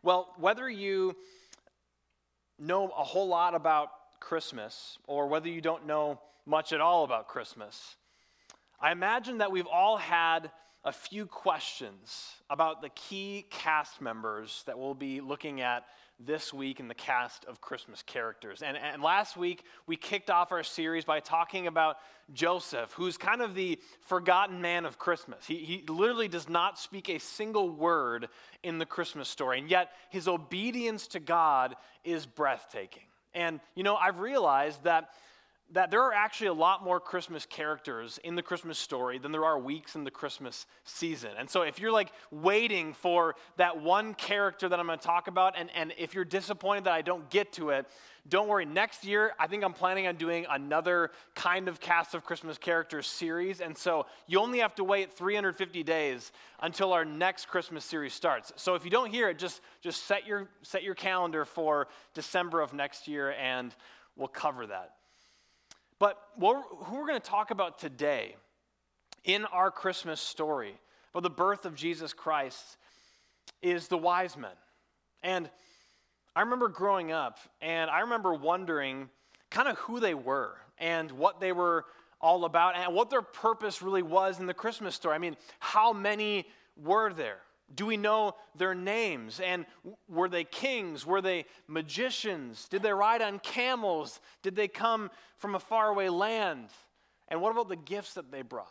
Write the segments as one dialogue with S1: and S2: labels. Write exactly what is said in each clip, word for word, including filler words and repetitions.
S1: Well, whether you know a whole lot about Christmas or whether you don't know much at all about Christmas, I imagine that we've all had a few questions about the key cast members that we'll be looking at this week in the cast of Christmas characters. And, and last week, we kicked off our series by talking about Joseph, who's kind of the forgotten man of Christmas. He, he literally does not speak a single word in the Christmas story, and yet his obedience to God is breathtaking. And, you know, I've realized that that there are actually a lot more Christmas characters in the Christmas story than there are weeks in the Christmas season. And so if you're like waiting for that one character that I'm going to talk about, and, and if you're disappointed that I don't get to it, don't worry. Next year, I think I'm planning on doing another kind of cast of Christmas characters series. And so you only have to wait three hundred fifty days until our next Christmas series starts. So if you don't hear it, just, just set your, set your calendar for December of next year, and we'll cover that. But what, who we're going to talk about today in our Christmas story about the birth of Jesus Christ is the wise men. And I remember growing up, and I remember wondering kind of who they were and what they were all about and what their purpose really was in the Christmas story. I mean, how many were there? Do we know their names? And were they kings? Were they magicians? Did they ride on camels? Did they come from a faraway land? And what about the gifts that they brought?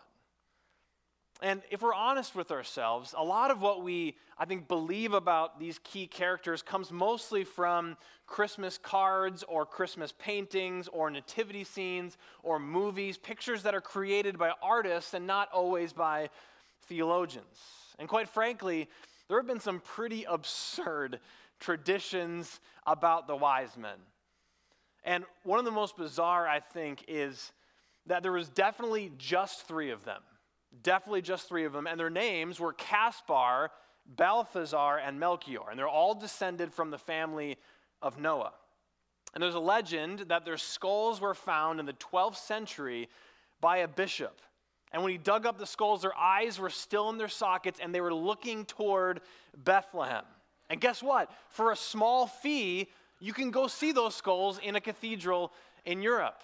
S1: And if we're honest with ourselves, a lot of what we, I think, believe about these key characters comes mostly from Christmas cards or Christmas paintings or nativity scenes or movies, pictures that are created by artists and not always by theologians. And quite frankly, there have been some pretty absurd traditions about the wise men. And one of the most bizarre, I think, is that there was definitely just three of them. Definitely just three of them. And their names were Caspar, Balthazar, and Melchior. And they're all descended from the family of Noah. And there's a legend that their skulls were found in the twelfth century by a bishop. And when he dug up the skulls, their eyes were still in their sockets, and they were looking toward Bethlehem. And guess what? For a small fee, you can go see those skulls in a cathedral in Europe.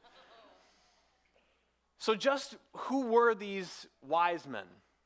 S1: So just who were these wise men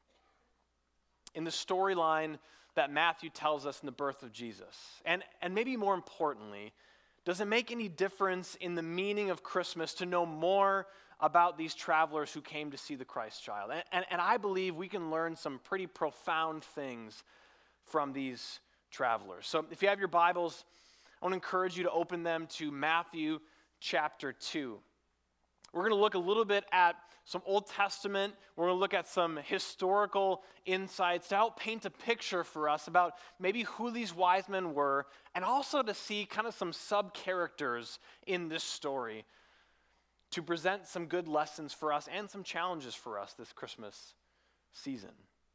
S1: in the storyline that Matthew tells us in the birth of Jesus? And, and maybe more importantly, does it make any difference in the meaning of Christmas to know more about these travelers who came to see the Christ child? And, and, and I believe we can learn some pretty profound things from these travelers. So if you have your Bibles, I want to encourage you to open them to Matthew chapter two. We're going to look a little bit at some Old Testament. We're going to look at some historical insights to help paint a picture for us about maybe who these wise men were, and also to see kind of some sub-characters in this story to present some good lessons for us and some challenges for us this Christmas season.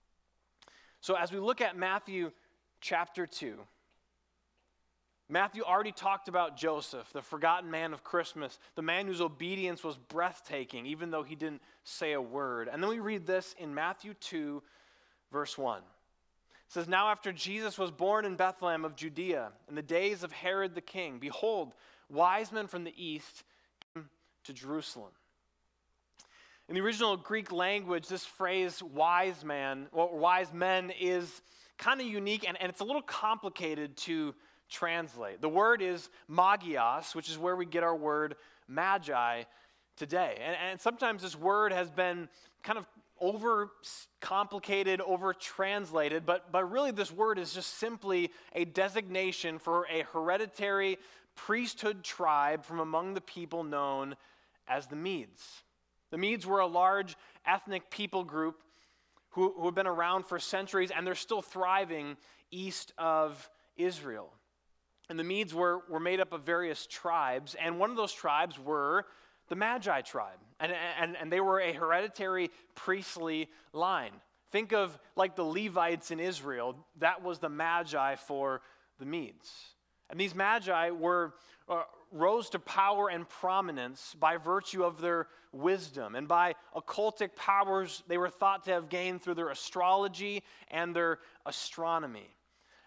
S1: So as we look at Matthew chapter two, Matthew already talked about Joseph, the forgotten man of Christmas, the man whose obedience was breathtaking, even though he didn't say a word. And then we read this in Matthew two, verse one. It says, "Now after Jesus was born in Bethlehem of Judea, in the days of Herod the king, behold, wise men from the east came to Jerusalem." In the original Greek language, this phrase, wise man, or wise men, is kind of unique, and, and it's a little complicated to translate. The word is magios, which is where we get our word magi today. And, and sometimes this word has been kind of over complicated, over translated, but, but really this word is just simply a designation for a hereditary priesthood tribe from among the people known as the Medes. The Medes were a large ethnic people group who, who have been around for centuries, and they're still thriving east of Israel. And the Medes were, were made up of various tribes, and one of those tribes were the Magi tribe. And, and, and they were a hereditary priestly line. Think of like the Levites in Israel. That was the Magi for the Medes. And these Magi were uh, rose to power and prominence by virtue of their wisdom and by occultic powers they were thought to have gained through their astrology and their astronomy.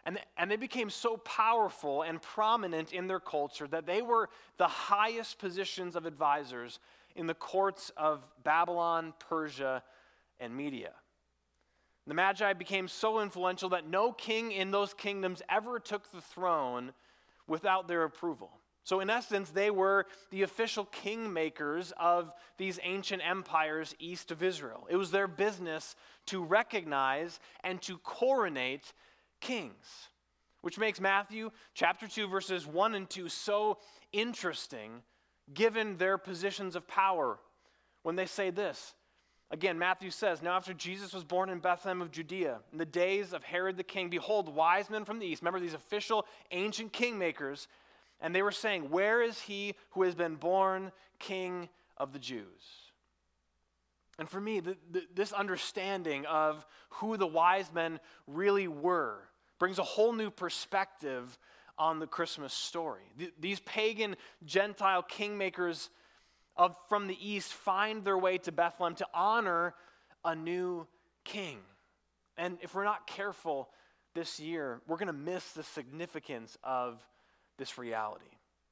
S1: And, and they became so powerful and prominent in their culture that they were the highest positions of advisors in the courts of Babylon, Persia, and Media. The Magi became so influential that no king in those kingdoms ever took the throne without their approval. So in essence, they were the official kingmakers of these ancient empires east of Israel. It was their business to recognize and to coronate kings, which makes Matthew chapter two, verses one and two so interesting, given their positions of power, when they say this. Again, Matthew says, "Now after Jesus was born in Bethlehem of Judea, in the days of Herod the king, behold, wise men from the east," remember these official ancient kingmakers, and they were saying, "Where is he who has been born King of the Jews?" And for me, the, the, this understanding of who the wise men really were brings a whole new perspective on the Christmas story. Th- these pagan Gentile kingmakers of, from the east find their way to Bethlehem to honor a new king. And if we're not careful this year, we're going to miss the significance of this reality.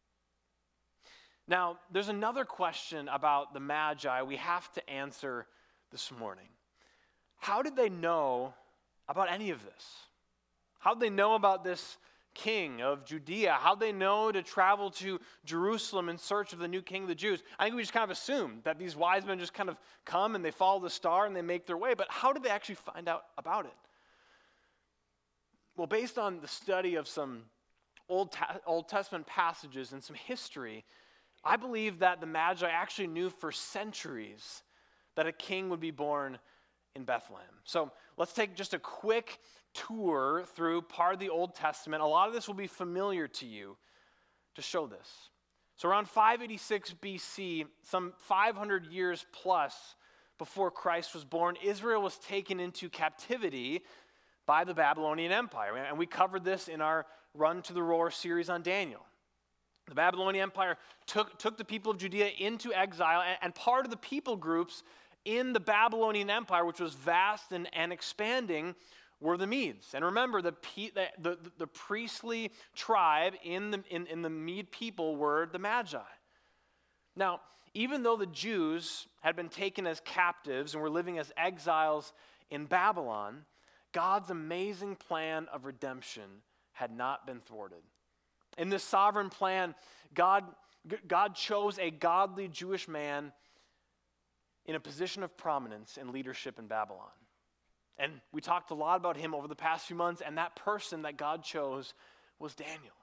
S1: Now, there's another question about the Magi we have to answer this morning. How did they know about any of this? How did they know about this king of Judea? How did they know to travel to Jerusalem in search of the new king of the Jews? I think we just kind of assume that these wise men just kind of come and they follow the star and they make their way. But how did they actually find out about it? Well, based on the study of some Old, Ta- Old Testament passages and some history, I believe that the Magi actually knew for centuries that a king would be born in Bethlehem. So let's take just a quick tour through part of the Old Testament. A lot of this will be familiar to you to show this. So around five eighty-six B C, some five hundred years plus before Christ was born, Israel was taken into captivity by the Babylonian Empire. And we covered this in our Run to the Roar series on Daniel. The Babylonian Empire took, took the people of Judea into exile, and, and part of the people groups in the Babylonian Empire, which was vast and, and expanding, were the Medes. And remember, the, the, the, the priestly tribe in the, in, in the Mede people were the Magi. Now, even though the Jews had been taken as captives and were living as exiles in Babylon, God's amazing plan of redemption had not been thwarted. In this sovereign plan, God, God chose a godly Jewish man in a position of prominence and leadership in Babylon. And we talked a lot about him over the past few months, and that person that God chose was Daniel.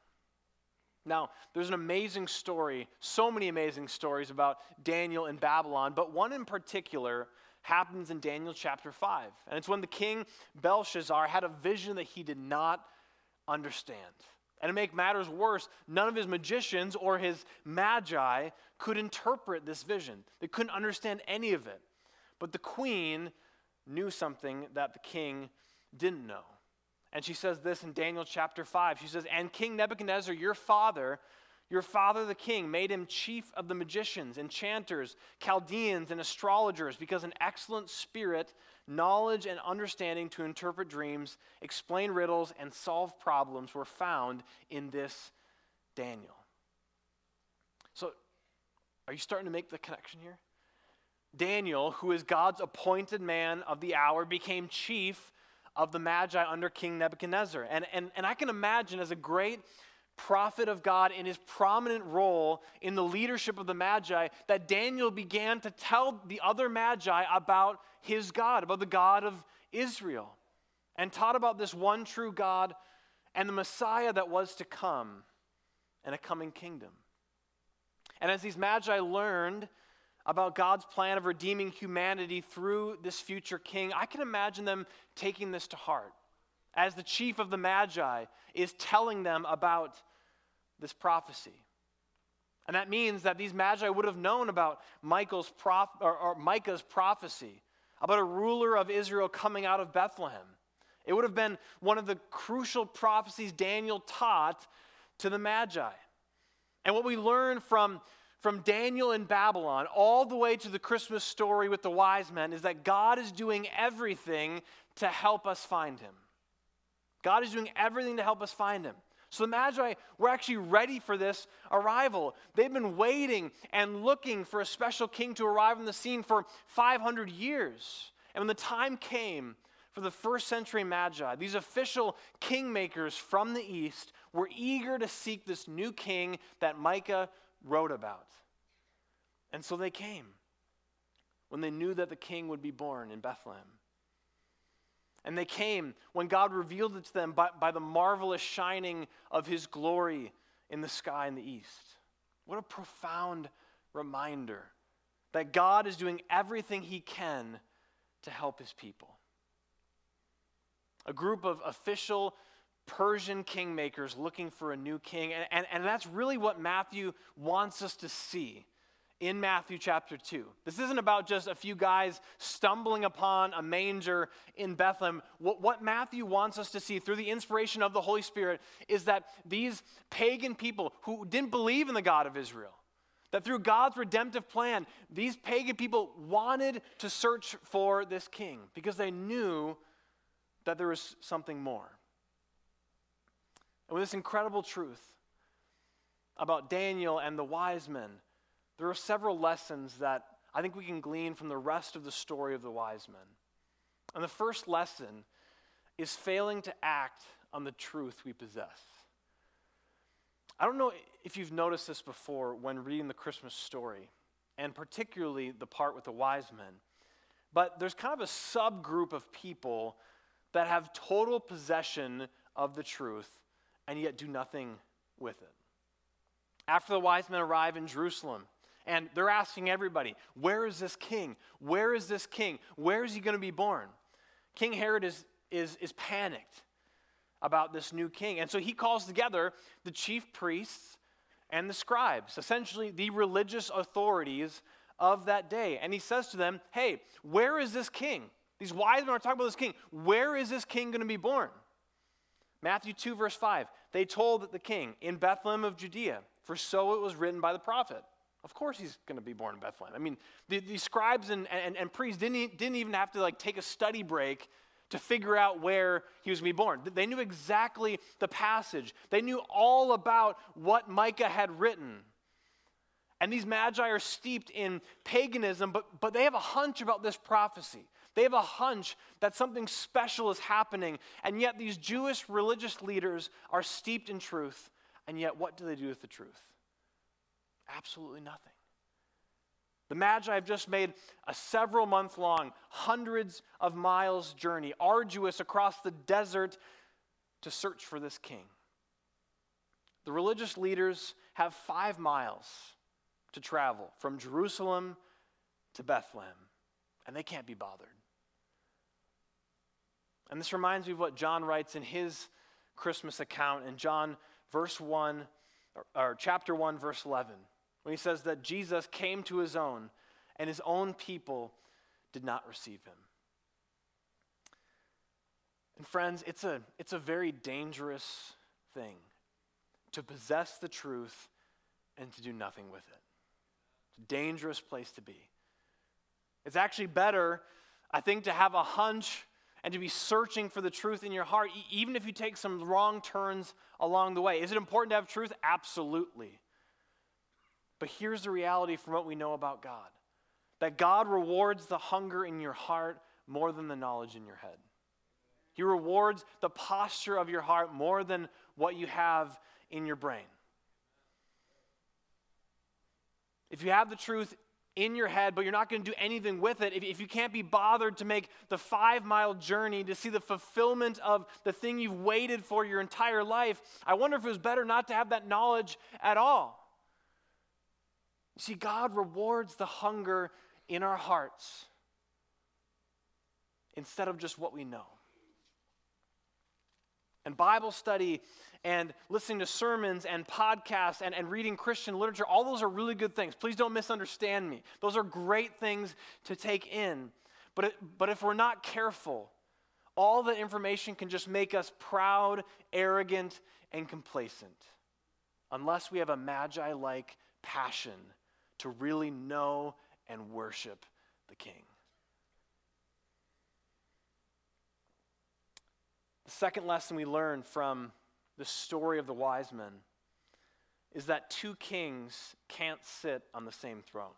S1: Now, there's an amazing story, so many amazing stories about Daniel in Babylon, but one in particular happens in Daniel chapter five. And it's when the king Belshazzar had a vision that he did not understand. And to make matters worse, none of his magicians or his magi could interpret this vision. They couldn't understand any of it. But the queen knew something that the king didn't know. And she says this in Daniel chapter five. She says, "And King Nebuchadnezzar, your father, your father the king, made him chief of the magicians, enchanters, Chaldeans, and astrologers, because an excellent spirit, knowledge, and understanding to interpret dreams, explain riddles, and solve problems were found in this Daniel." So, are you starting to make the connection here? Daniel, who is God's appointed man of the hour, became chief of the Magi under King Nebuchadnezzar. And, and, and I can imagine, as a great prophet of God in his prominent role in the leadership of the Magi, that Daniel began to tell the other Magi about his God, about the God of Israel, and taught about this one true God and the Messiah that was to come and a coming kingdom. And as these Magi learned about God's plan of redeeming humanity through this future king, I can imagine them taking this to heart as the chief of the Magi is telling them about this prophecy. And that means that these Magi would have known about Michael's prof- or, or Micah's prophecy about a ruler of Israel coming out of Bethlehem. It would have been one of the crucial prophecies Daniel taught to the Magi. And what we learn from From Daniel in Babylon all the way to the Christmas story with the wise men is that God is doing everything to help us find him. God is doing everything to help us find him. So the Magi were actually ready for this arrival. They've been waiting and looking for a special king to arrive on the scene for five hundred years. And when the time came for the first century Magi, these official kingmakers from the east were eager to seek this new king that Micah wrote about. And so they came when they knew that the king would be born in Bethlehem. And they came when God revealed it to them by, by the marvelous shining of his glory in the sky in the east. What a profound reminder that God is doing everything he can to help his people. A group of official Persian kingmakers looking for a new king. And, and, and that's really what Matthew wants us to see in Matthew chapter two. This isn't about just a few guys stumbling upon a manger in Bethlehem. What, what Matthew wants us to see through the inspiration of the Holy Spirit is that these pagan people who didn't believe in the God of Israel, that through God's redemptive plan, these pagan people wanted to search for this king because they knew that there was something more. And with this incredible truth about Daniel and the wise men, there are several lessons that I think we can glean from the rest of the story of the wise men. And the first lesson is failing to act on the truth we possess. I don't know if you've noticed this before when reading the Christmas story, and particularly the part with the wise men, but there's kind of a subgroup of people that have total possession of the truth and yet do nothing with it. After the wise men arrive in Jerusalem, and they're asking everybody, where is this king? Where is this king? Where is he going to be born? King Herod is, is, is panicked about this new king. And so he calls together the chief priests and the scribes, essentially the religious authorities of that day. And he says to them, hey, where is this king? These wise men are talking about this king. Where is this king going to be born? Matthew two, verse five, they told the king, in Bethlehem of Judea, for so it was written by the prophet. Of course he's going to be born in Bethlehem. I mean, the, the scribes and, and, and priests didn't, didn't even have to like take a study break to figure out where he was going to be born. They knew exactly the passage. They knew all about what Micah had written. And these magi are steeped in paganism, but, but they have a hunch about this prophecy. They have a hunch that something special is happening. And yet these Jewish religious leaders are steeped in truth. And yet what do they do with the truth? Absolutely nothing. The Magi have just made a several month long, hundreds of miles journey, arduous across the desert to search for this king. The religious leaders have five miles to travel from Jerusalem to Bethlehem, and they can't be bothered. And this reminds me of what John writes in his Christmas account in John verse one, or, or chapter one, verse eleven. When he says that Jesus came to his own, and his own people did not receive him. And friends, it's a, it's a very dangerous thing to possess the truth and to do nothing with it. It's a dangerous place to be. It's actually better, I think, to have a hunch and to be searching for the truth in your heart, even if you take some wrong turns along the way. Is it important to have truth? Absolutely. But here's the reality from what we know about God. That God rewards the hunger in your heart more than the knowledge in your head. He rewards the posture of your heart more than what you have in your brain. If you have the truth in your head, but you're not going to do anything with it, if, if you can't be bothered to make the five-mile journey to see the fulfillment of the thing you've waited for your entire life, I wonder if it was better not to have that knowledge at all. See, God rewards the hunger in our hearts instead of just what we know. And Bible study and listening to sermons and podcasts and, and reading Christian literature, all those are really good things. Please don't misunderstand me. Those are great things to take in. But, it, but if we're not careful, all the information can just make us proud, arrogant, and complacent unless we have a magi-like passion to really know and worship the King. The second lesson we learn from the story of the wise men is that two kings can't sit on the same throne.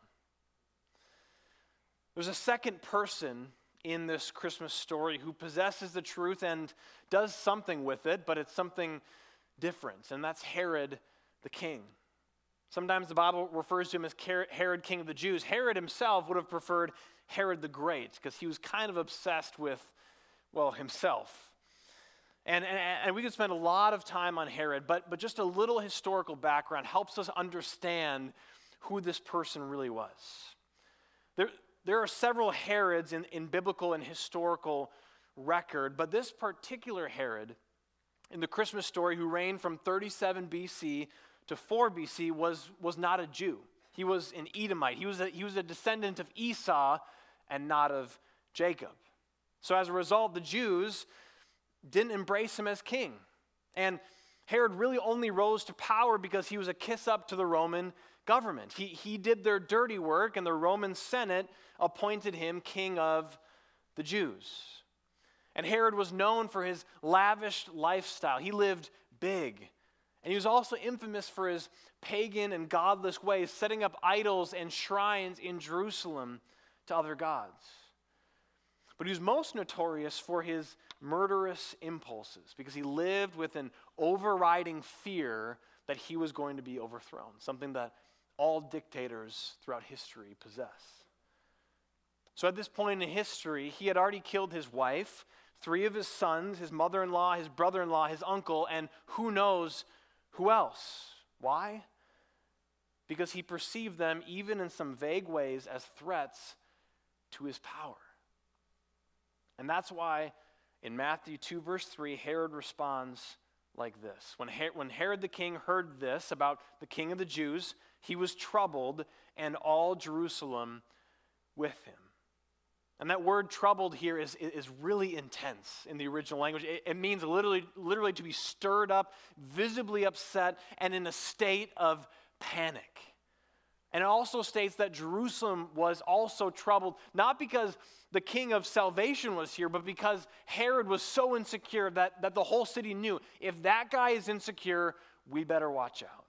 S1: There's a second person in this Christmas story who possesses the truth and does something with it, but it's something different, and that's Herod the king. Sometimes the Bible refers to him as Herod, king of the Jews. Herod himself would have preferred Herod the Great because he was kind of obsessed with, well, himself. And, and, and we could spend a lot of time on Herod, but, but just a little historical background helps us understand who this person really was. There, there are several Herods in, in biblical and historical record, but this particular Herod in the Christmas story, who reigned from thirty-seven B C to four B C, was, was not a Jew. He was an Edomite. He was a, he was a descendant of Esau and not of Jacob. So as a result, the Jews didn't embrace him as king. And Herod really only rose to power because he was a kiss up to the Roman government. He, he did their dirty work, and the Roman Senate appointed him king of the Jews. And Herod was known for his lavish lifestyle. He lived big. And he was also infamous for his pagan and godless ways, setting up idols and shrines in Jerusalem to other gods. But he was most notorious for his murderous impulses because he lived with an overriding fear that he was going to be overthrown, something that all dictators throughout history possess. So at this point in history, he had already killed his wife, three of his sons, his mother-in-law, his brother-in-law, his uncle, and who knows who else. Why? Because he perceived them, even in some vague ways, as threats to his power. And that's why in Matthew two, verse three, Herod responds like this. When, Her- when Herod the king heard this about the king of the Jews, he was troubled, and all Jerusalem with him. And that word troubled here is, is really intense in the original language. It, it means literally, literally to be stirred up, visibly upset, and in a state of panic. And it also states that Jerusalem was also troubled, not because the king of salvation was here, but because Herod was so insecure that, that the whole city knew, if that guy is insecure, we better watch out.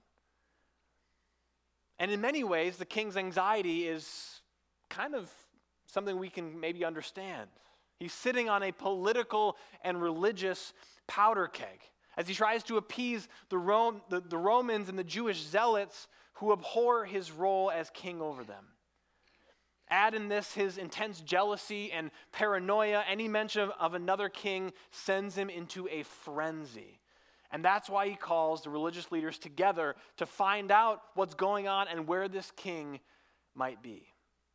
S1: And in many ways, the king's anxiety is kind of something we can maybe understand. He's sitting on a political and religious powder keg as he tries to appease the, Rome, the, the Romans and the Jewish zealots who abhor his role as king over them. Add in this his intense jealousy and paranoia. Any mention of, of another king sends him into a frenzy. And that's why he calls the religious leaders together to find out what's going on and where this king might be.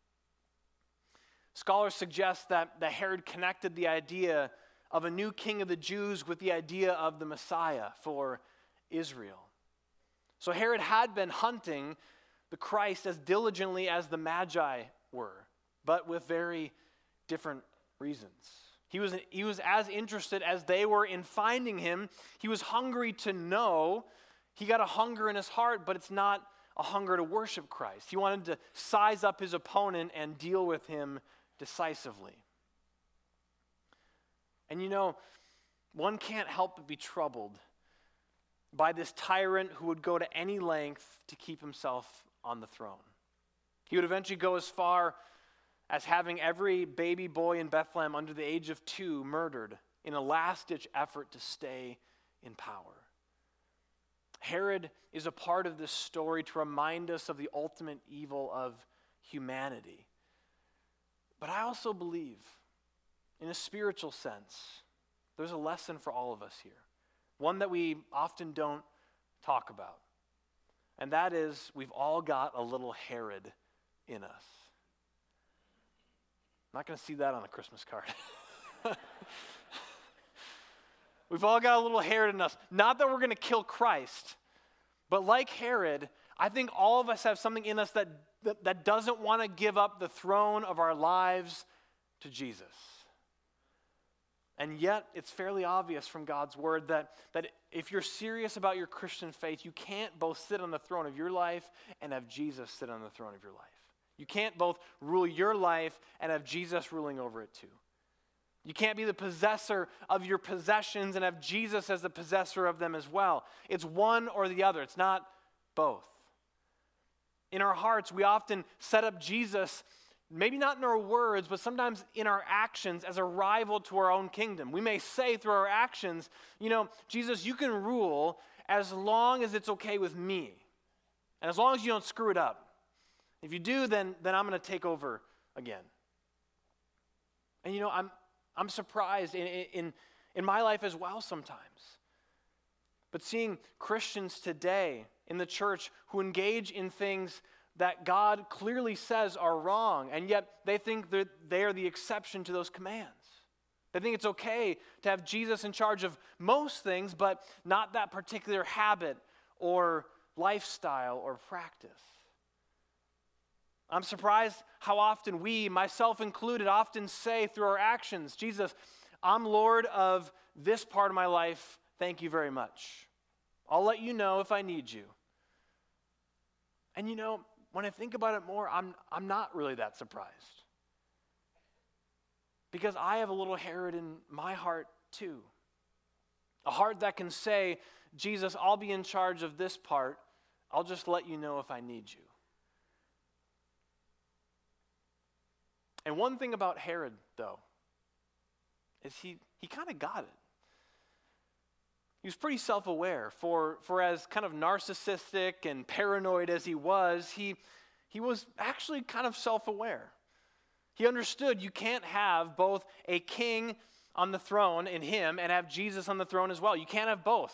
S1: Scholars suggest that, that Herod connected the idea of a new king of the Jews with the idea of the Messiah for Israel. So Herod had been hunting the Christ as diligently as the Magi were, but with very different reasons. He was, he was as interested as they were in finding him. He was hungry to know. He got a hunger in his heart, but it's not a hunger to worship Christ. He wanted to size up his opponent and deal with him decisively. And you know, one can't help but be troubled by this tyrant who would go to any length to keep himself on the throne. He would eventually go as far as having every baby boy in Bethlehem under the age of two murdered in a last-ditch effort to stay in power. Herod is a part of this story to remind us of the ultimate evil of humanity. But I also believe, in a spiritual sense, there's a lesson for all of us here. One that we often don't talk about. And that is, we've all got a little Herod in us. I'm not going to see that on a Christmas card. We've all got a little Herod in us. Not that we're going to kill Christ, but like Herod, I think all of us have something in us that, that, that doesn't want to give up the throne of our lives to Jesus. And yet, it's fairly obvious from God's word that, that if you're serious about your Christian faith, you can't both sit on the throne of your life and have Jesus sit on the throne of your life. You can't both rule your life and have Jesus ruling over it too. You can't be the possessor of your possessions and have Jesus as the possessor of them as well. It's one or the other. It's not both. In our hearts, we often set up Jesus, maybe not in our words, but sometimes in our actions as a rival to our own kingdom. We may say through our actions, you know, Jesus, you can rule as long as it's okay with me. And as long as you don't screw it up. If you do, then, then I'm going to take over again. And you know, I'm I'm surprised in, in, in my life as well sometimes. But seeing Christians today in the church who engage in things that God clearly says are wrong, and yet they think that they are the exception to those commands. They think it's okay to have Jesus in charge of most things, but not that particular habit or lifestyle or practice. I'm surprised how often we, myself included, often say through our actions, Jesus, I'm Lord of this part of my life. Thank you very much. I'll let you know if I need you. And you know, when I think about it more, I'm, I'm not really that surprised. Because I have a little Herod in my heart too. A heart that can say, Jesus, I'll be in charge of this part. I'll just let you know if I need you. And one thing about Herod, though, is he, he kind of got it. He was pretty self-aware. For, for as kind of narcissistic and paranoid as he was, he, he was actually kind of self-aware. He understood you can't have both a king on the throne in him and have Jesus on the throne as well. You can't have both.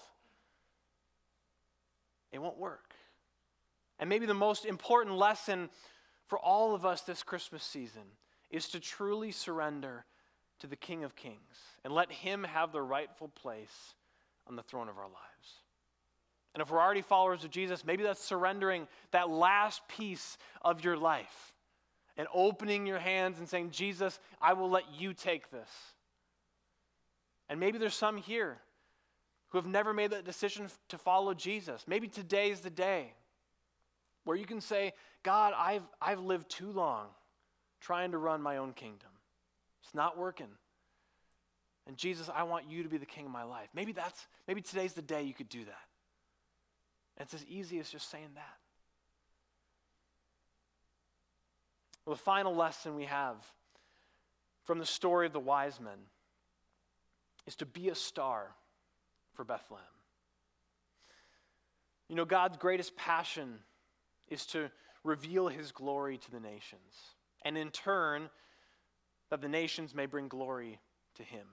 S1: It won't work. And maybe the most important lesson for all of us this Christmas season is to truly surrender to the King of Kings and let him have the rightful place on the throne of our lives. And if we're already followers of Jesus, maybe that's surrendering that last piece of your life and opening your hands and saying, Jesus, I will let you take this. And maybe there's some here who have never made that decision to follow Jesus. Maybe today's the day where you can say, God, I've, I've lived too long trying to run my own kingdom. It's not working. And Jesus, I want you to be the king of my life. Maybe that's, maybe today's the day you could do that. And it's as easy as just saying that. Well, the final lesson we have from the story of the wise men is to be a star for Bethlehem. You know, God's greatest passion is to reveal his glory to the nations. And in turn, that the nations may bring glory to him.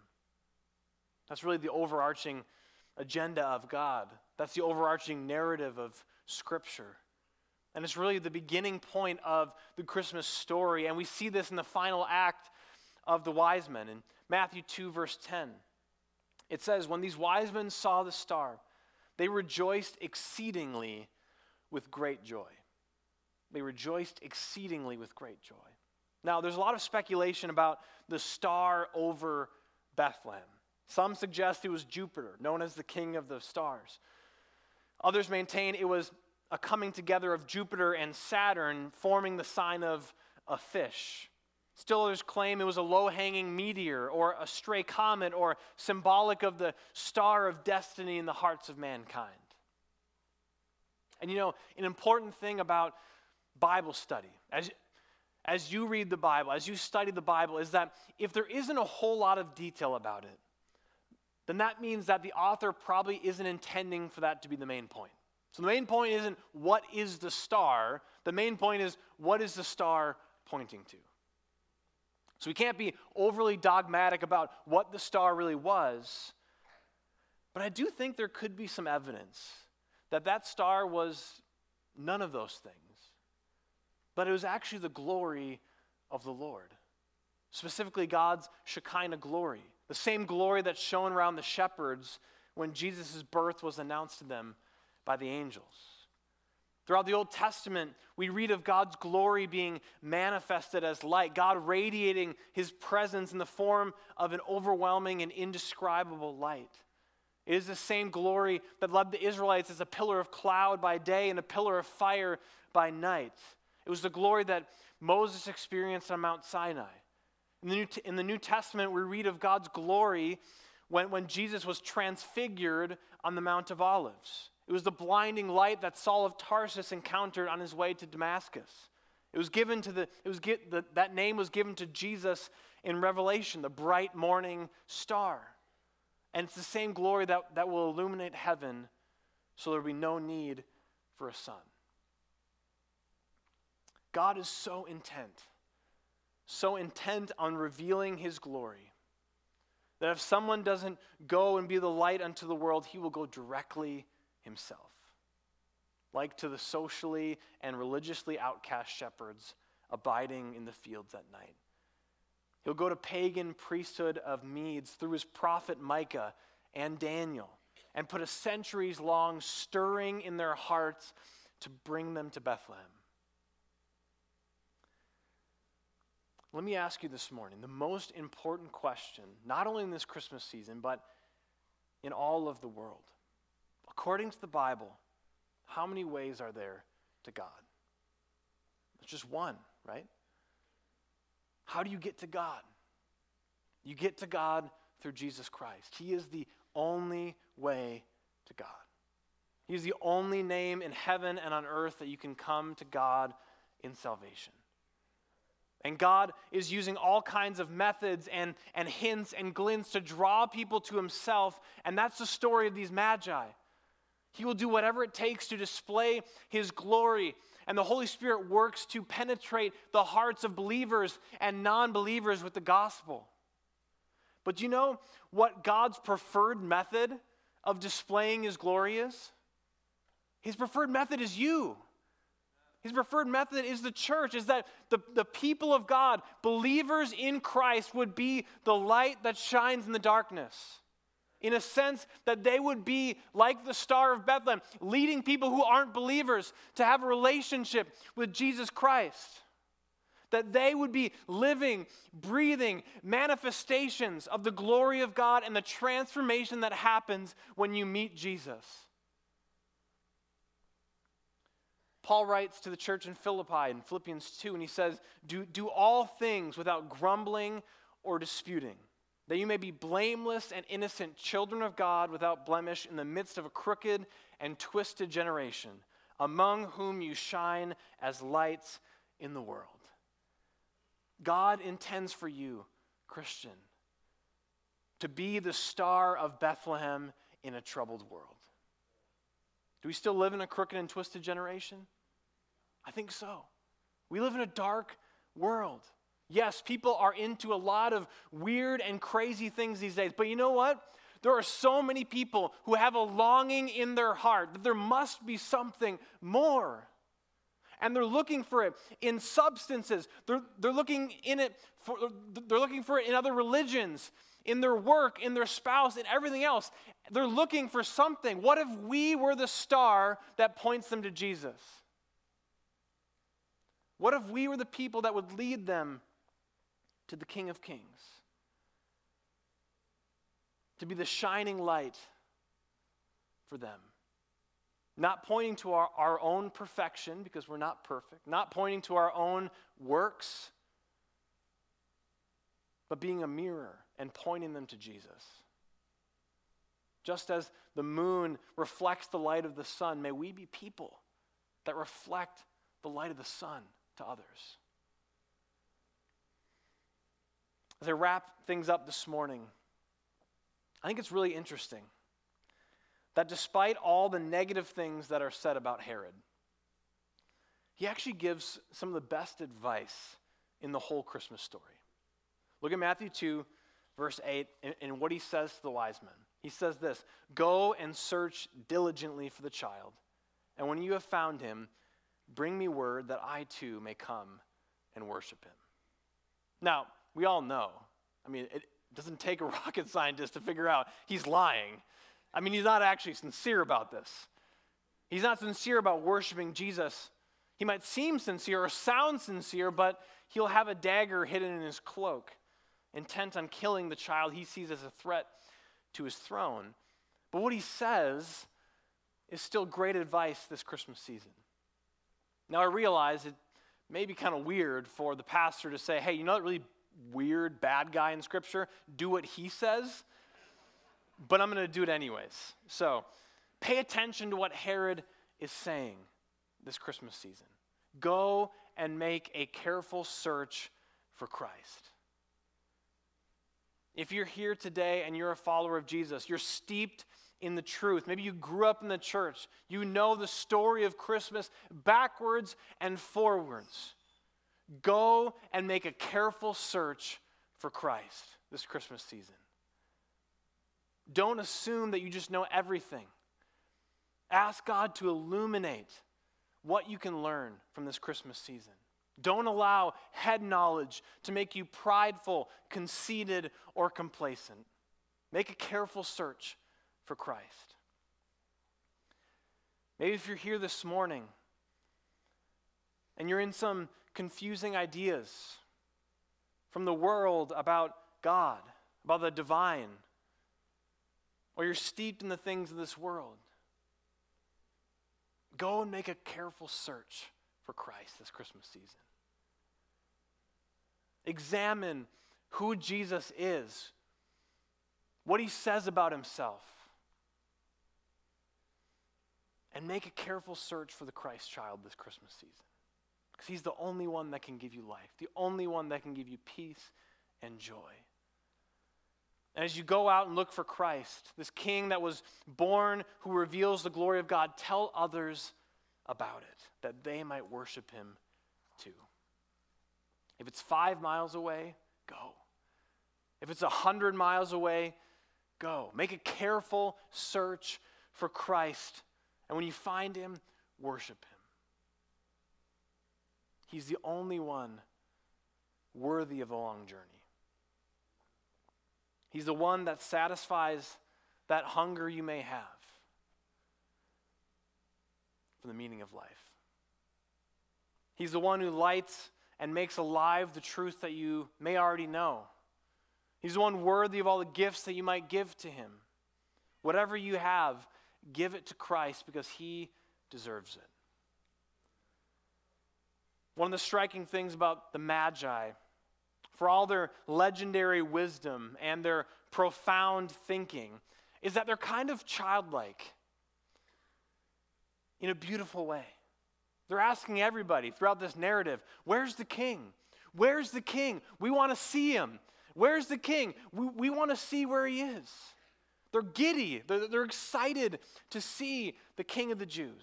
S1: That's really the overarching agenda of God. That's the overarching narrative of Scripture. And it's really the beginning point of the Christmas story. And we see this in the final act of the wise men. In Matthew two, verse ten, it says, when these wise men saw the star, they rejoiced exceedingly with great joy. They rejoiced exceedingly with great joy. Now, there's a lot of speculation about the star over Bethlehem. Some suggest it was Jupiter, known as the king of the stars. Others maintain it was a coming together of Jupiter and Saturn, forming the sign of a fish. Still others claim it was a low-hanging meteor or a stray comet or symbolic of the star of destiny in the hearts of mankind. And you know, an important thing about Bible study, as As you read the Bible, as you study the Bible, is that if there isn't a whole lot of detail about it, then that means that the author probably isn't intending for that to be the main point. So the main point isn't what is the star. The main point is what is the star pointing to. So we can't be overly dogmatic about what the star really was. But I do think there could be some evidence that that star was none of those things. But it was actually the glory of the Lord. Specifically, God's Shekinah glory. The same glory that shone around the shepherds when Jesus' birth was announced to them by the angels. Throughout the Old Testament, we read of God's glory being manifested as light, God radiating his presence in the form of an overwhelming and indescribable light. It is the same glory that led the Israelites as a pillar of cloud by day and a pillar of fire by night. It was the glory that Moses experienced on Mount Sinai. In the New, in the New Testament, we read of God's glory when, when Jesus was transfigured on the Mount of Olives. It was the blinding light that Saul of Tarsus encountered on his way to Damascus. It was given to the, it was get, the, that name was given to Jesus in Revelation, the bright morning star. And it's the same glory that, that will illuminate heaven, so there will be no need for a sun. God is so intent, so intent on revealing his glory, that if someone doesn't go and be the light unto the world, he will go directly himself, like to the socially and religiously outcast shepherds abiding in the fields at night. He'll go to pagan priesthood of Medes through his prophet Micah and Daniel and put a centuries-long stirring in their hearts to bring them to Bethlehem. Let me ask you this morning, the most important question, not only in this Christmas season, but in all of the world. According to the Bible, how many ways are there to God? It's just one, right? How do you get to God? You get to God through Jesus Christ. He is the only way to God. He is the only name in heaven and on earth that you can come to God in salvation. And God is using all kinds of methods and, and hints and glints to draw people to himself, and that's the story of these magi. He will do whatever it takes to display his glory, and the Holy Spirit works to penetrate the hearts of believers and non-believers with the gospel. But do you know what God's preferred method of displaying his glory is? His preferred method is you. His preferred method is the church, is that the, the people of God, believers in Christ, would be the light that shines in the darkness. In a sense that they would be like the Star of Bethlehem, leading people who aren't believers to have a relationship with Jesus Christ. That they would be living, breathing manifestations of the glory of God and the transformation that happens when you meet Jesus. Paul writes to the church in Philippi in Philippians two, and he says, do, do all things without grumbling or disputing, that you may be blameless and innocent children of God without blemish in the midst of a crooked and twisted generation, among whom you shine as lights in the world. God intends for you, Christian, to be the star of Bethlehem in a troubled world. Do we still live in a crooked and twisted generation? I think so. We live in a dark world. Yes, people are into a lot of weird and crazy things these days, but you know what? There are so many people who have a longing in their heart that there must be something more. And they're looking for it in substances. They're, they're looking in it for, they're looking for it in other religions, in their work, in their spouse, in everything else. They're looking for something. What if we were the star that points them to Jesus? What if we were the people that would lead them to the King of Kings? To be the shining light for them. Not pointing to our, our own perfection, because we're not perfect. Not pointing to our own works, but being a mirror and pointing them to Jesus. Just as the moon reflects the light of the sun, may we be people that reflect the light of the sun to others. As I wrap things up this morning, I think it's really interesting that despite all the negative things that are said about Herod, he actually gives some of the best advice in the whole Christmas story. Look at Matthew two, verse eight, and, and what he says to the wise men. He says this, "Go and search diligently for the child, and when you have found him, bring me word that I too may come and worship him." Now, we all know, I mean, it doesn't take a rocket scientist to figure out he's lying. I mean, he's not actually sincere about this. He's not sincere about worshiping Jesus. He might seem sincere or sound sincere, but he'll have a dagger hidden in his cloak, intent on killing the child he sees as a threat to his throne. But what he says is still great advice this Christmas season. Now, I realize it may be kind of weird for the pastor to say, hey, you know what really weird bad guy in Scripture, do what he says, but I'm going to do it anyways. So pay attention to what Herod is saying this Christmas season. Go and make a careful search for Christ. If you're here today and you're a follower of Jesus, you're steeped in the truth. Maybe you grew up in the church. You know the story of Christmas backwards and forwards. Go and make a careful search for Christ this Christmas season. Don't assume that you just know everything. Ask God to illuminate what you can learn from this Christmas season. Don't allow head knowledge to make you prideful, conceited, or complacent. Make a careful search for Christ. Maybe if you're here this morning and you're in some confusing ideas from the world about God, about the divine, or you're steeped in the things of this world, go and make a careful search for Christ this Christmas season. Examine who Jesus is, what he says about himself, and make a careful search for the Christ child this Christmas season. Because he's the only one that can give you life, the only one that can give you peace and joy. And as you go out and look for Christ, this King that was born who reveals the glory of God, tell others about it, that they might worship him too. If it's five miles away, go. If it's a hundred miles away, go. Make a careful search for Christ, and when you find him, worship him. He's the only one worthy of a long journey. He's the one that satisfies that hunger you may have for the meaning of life. He's the one who lights and makes alive the truth that you may already know. He's the one worthy of all the gifts that you might give to him. Whatever you have, give it to Christ because he deserves it. One of the striking things about the Magi, for all their legendary wisdom and their profound thinking, is that they're kind of childlike in a beautiful way. They're asking everybody throughout this narrative, where's the king? Where's the king? We want to see him. Where's the king? We, we want to see where he is. They're giddy. They're, they're excited to see the King of the Jews.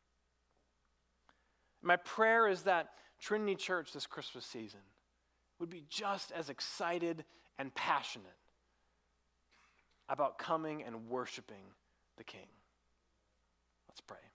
S1: My prayer is that Trinity Church this Christmas season would be just as excited and passionate about coming and worshiping the King. Let's pray.